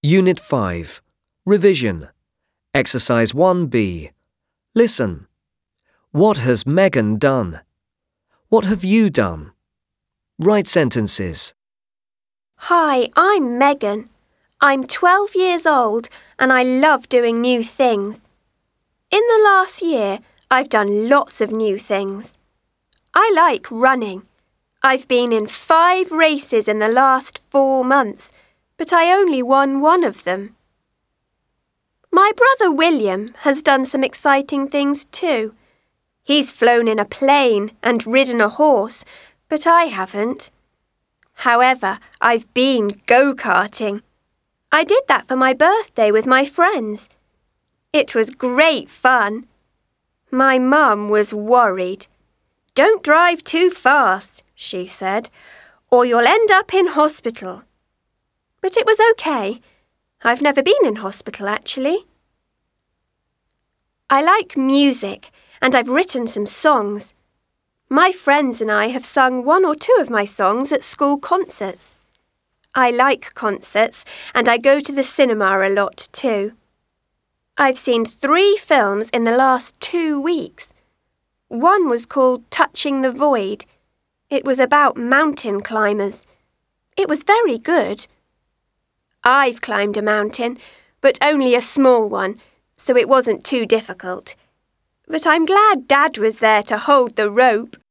Unit 5. Revision. Exercise 1B. Listen. What has Megan done? What have you done? Write sentences. Hi, I'm Megan. I'm 12 years old and I love doing new things. In the last year, I've done lots of new things. I like running. I've been in 5 races in the last 4 months, but I only won one of them. My brother William has done some exciting things too. He's flown in a plane and ridden a horse, but I haven't. However, I've been go-karting. I did that for my birthday with my friends. It was great fun. My mum was worried. "Don't drive too fast," she said, "or you'll end up in hospital." But it was okay. I've never been in hospital, actually. I like music, and I've written some songs. My friends and I have sung 1 or 2 of my songs at school concerts. I like concerts, and I go to the cinema a lot too. I've seen 3 films in the last 2 weeks. One was called Touching the Void. It was about mountain climbers. It was very good. I've climbed a mountain, but only a small one, so it wasn't too difficult. But I'm glad Dad was there to hold the rope.